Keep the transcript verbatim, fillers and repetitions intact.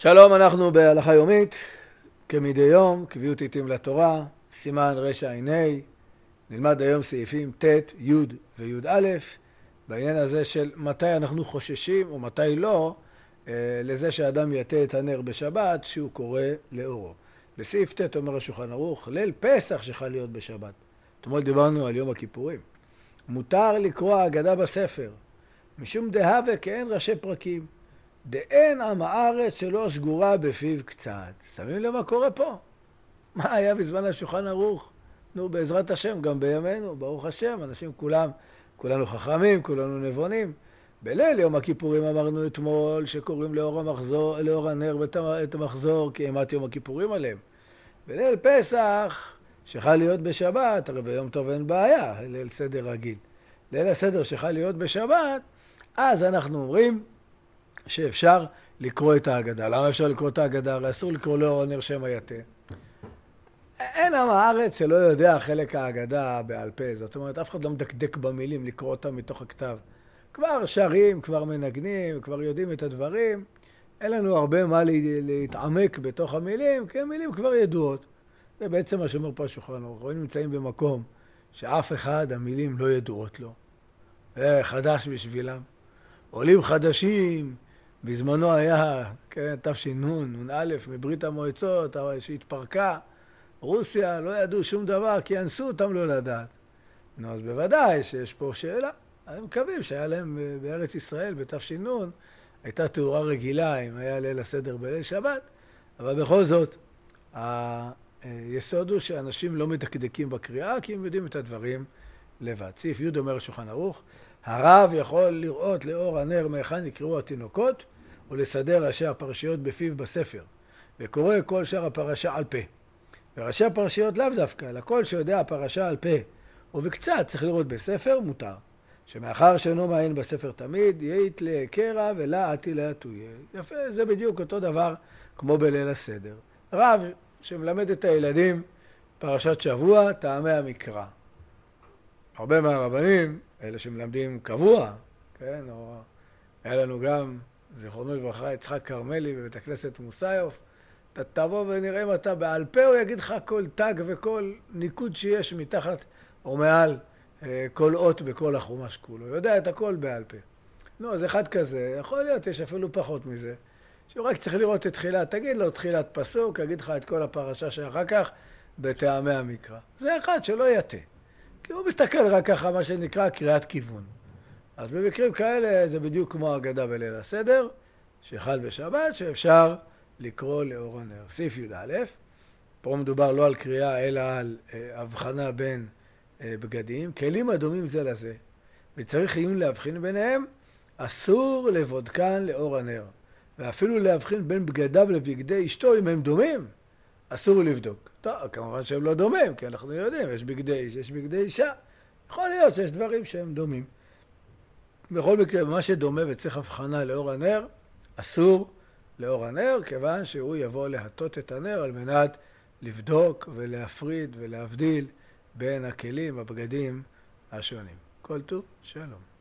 שלום, אנחנו בהלכה יומית, כמדי יום, קביעות עיתים לתורה, סימן רשע עיני, נלמד היום סעיפים ט', י' וי' בעניין הזה של מתי אנחנו חוששים או מתי לא, לזה שאדם יתה את הנר בשבת שהוא קורא לאורו. בסעיף ט' אומר השולחן ערוך, ליל פסח שחל להיות בשבת. אתמול דיברנו על יום הכיפורים. מותר לקרוא ההגדה בספר, משום דהווה כאין ראשי פרקים. דאין עם הארץ שלא שגורה בפיו קצת. שמים לב מה קורה פה? מה היה בזמן השולחן ערוך? נו, בעזרת השם, גם בימינו, ברוך השם, אנשים כולם, כולנו חכמים, כולנו נבונים. בליל יום הכיפורים אמרנו אתמול שקוראים לאור המחזור, לאור הנר את המחזור, כי אימת יום הכיפורים עליהם. בליל פסח, שחל להיות בשבת, הרי ביום טוב אין בעיה, ליל סדר רגיל. ליל הסדר שחל להיות בשבת, אז אנחנו אומרים, שאפשר לקרוא את ההגדה. למה אפשר לקרוא את ההגדה? הרי אסור לקרוא לאור הנר שם היתה. אין עם הארץ שלא יודע חלק ההגדה בעל פה. זאת אומרת, אף אחד לא מדקדק במילים לקרוא אותם מתוך הכתב. כבר שרים, כבר מנגנים, כבר יודעים את הדברים. אין לנו הרבה מה להתעמק בתוך המילים, כי המילים כבר ידועות. זה בעצם מה שאומר פה השולחן ערוך. אנחנו נמצאים במקום שאף אחד המילים לא ידועות לו. זה חדש בשבילם. עולים חדשים, בזמנו היה, כן, תש"ן, נ"א, מברית המועצות, שהתפרקה, רוסיה, לא ידעו שום דבר, כי אנסו אותם לא לדעת. נו, אז בוודאי שיש פה שאלה. הם מקווים שהיה להם בארץ ישראל, בתש"ן, הייתה תאורה רגילה, אם היה ליל הסדר בליל שבת, אבל בכל זאת, היסוד הוא שאנשים לא מדקדקים בקריאה, כי הם יודעים את הדברים לבד. סעיף י' אומר השולחן ערוך, הרב יכול לראות לאור הנר מהיכן יקראו התינוקות, ולסדר ראשי הפרשיות בפיו בספר, וקורא כל שאר הפרשה על פה. וראשי הפרשיות לאו דווקא, אלא כל שיודע הפרשה על פה, ובקצת צריך לראות בספר, מותר. שמאחר שאינו מעיין בספר תמיד, יהית לקרע ולה עתי להטויה. יפה, זה בדיוק אותו דבר כמו בליל הסדר. רב שמלמד את הילדים פרשת שבוע, טעמי המקרא. הרבה מהרבנים, אלה שמלמדים קבוע, כן, או היה לנו גם, זיכרונו לברכה, יצחק כרמלי בבית הכנסת מוסיוף, אתה תבוא ונראה אם אתה בעל פה, הוא יגיד לך כל תג וכל ניקוד שיש מתחת או מעל כל אות בכל החומש כולו. הוא יודע את הכל בעל פה. נו, אז אחד כזה, יכול להיות, יש אפילו פחות מזה, שהוא רק צריך לראות את תחילת, תגיד לו תחילת פסוק, יגיד לך את כל הפרשה שאחר כך בטעמי המקרא. זה אחד שלא יתה. כי הוא מסתכל רק ככה מה שנקרא קריאת כיוון. אז במקרים כאלה זה בדיוק כמו הגדה בליל הסדר, שחל בשבת, שאפשר לקרוא לאור הנר. סעיף י"א, פה מדובר לא על קריאה, אלא על אה, הבחנה בין אה, בגדים. כלים הדומים זה לזה, וצריך עיון להבחין ביניהם, אסור לבודקן לאור הנר. ואפילו להבחין בין בגדיו לבגדי אשתו, אם הם דומים, אסור לבדוק. טוב, כמובן שהם לא דומים, כי אנחנו יודעים, יש בגדי איש, יש בגדי אישה. יכול להיות שיש דברים שהם דומים. בכל מקרה, מה שדומה וצריך הבחנה לאור הנר, אסור לאור הנר, כיוון שהוא יבוא להטות את הנר על מנת לבדוק ולהפריד ולהבדיל בין הכלים, הבגדים השונים. כל טוב, שלום.